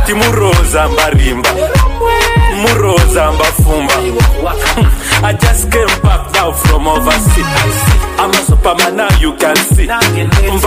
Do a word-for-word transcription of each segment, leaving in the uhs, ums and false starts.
Kati muroza mbarimba, muroza mbafumba. I just came back now from overseas. I'm a superman now, you can see. I'm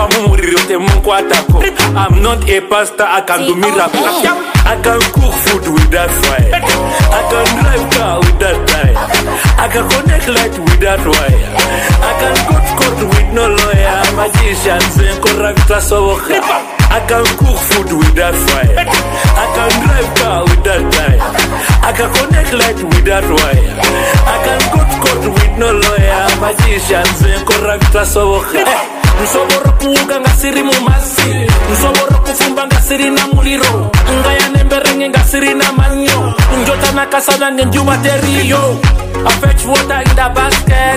not a pastor, I can do miracles. I can cook food with that fire. I can drive car with that tire. I can connect light with that wire. I can go to court with no lawyer. Magicians and corruptors over here. I can cook food with that fire. I can drive car with that tire. I can connect light with that wire. I can go to court with no lawyer. Magicians and corruptors over here. Nsoboro kuuga ngasiri mumasi, nsoboro kufumba ngasiri na muliro, ngaya nemberenge ngasiri na manyo, njota na kasana ngenjuma teriyo. I fetch water in the basket,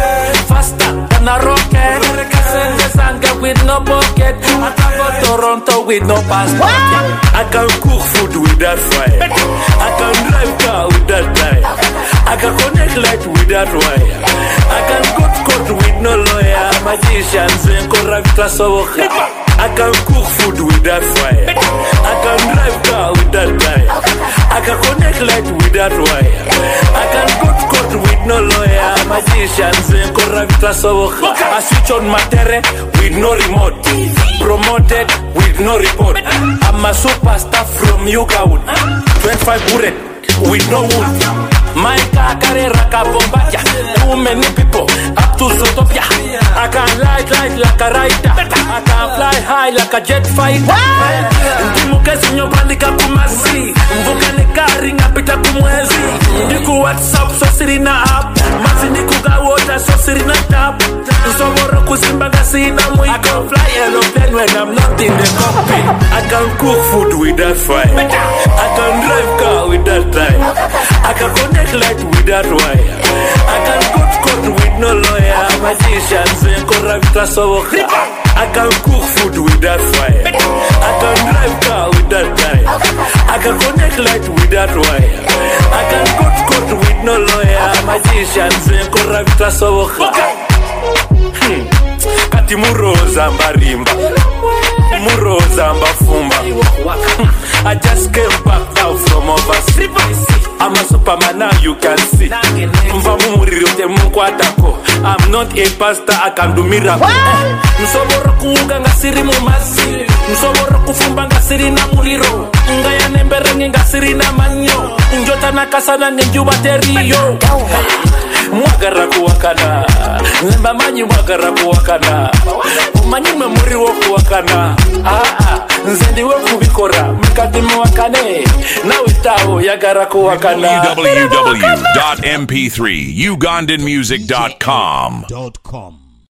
faster than a rocket. Send the sanga with no bucket. I can go to Toronto with no passport. I can cook food with that fire. I can drive car with that tire. I can connect light with that wire. I can go to court with no lawyer. Magicians and corruptors over here. I can cook food with that fire. I can drive car with that tire. I can connect light with that wire. I can go to court with no lawyer. Magicians and corruptors over here. I switch on my terrain with no remote. Promoted with no report. I'm a superstar from Yukawood. twenty-five bullet with no wood. My car carry raka bombacha. Too many people up to Zootopia. I can light light like a rider. I can fly high like a jet fighter. Ndimuke sinyo bandika kumasi. Mvuka ni kari ngapita kumwezi. Ndiku WhatsApp so sirina app. Mazi ndiku gawota so sirina tap. Nsoboro kusimba gasina mwiko. I can fly aeroplane when I'm not in the cockpit. I can cook food with that fire. I can drive car with that tire. I can connect light with that wire. I can go to court with no lawyer. Magicians and corruptors over here. I can cook food with that fire. I can drive car with that tire. I can connect light with that wire. I can go to court with no lawyer. Magicians and corruptors over here. Hmm. Kati muroza mbarimba, muroza mbafumba. I just came back now from overseas. I'm a superman now, you can see. I'm not a pastor, I can do miracles. Nsoboro kuuga ngasiri mumasi, nsoboro kufumba ngasiri na muliro, ngaya nemberenge ngasiri na manyo, njota na kasana ngenjuba teriyo. Mwagara kuwakana, nzemba manyi mwagara kuwakana, umanyi memuri wo kuwakana. Ah ah, nzendi wo kubikora, mkati mwakane, na witao yagara kuwakana. w w w dot m p three ugandan music dot com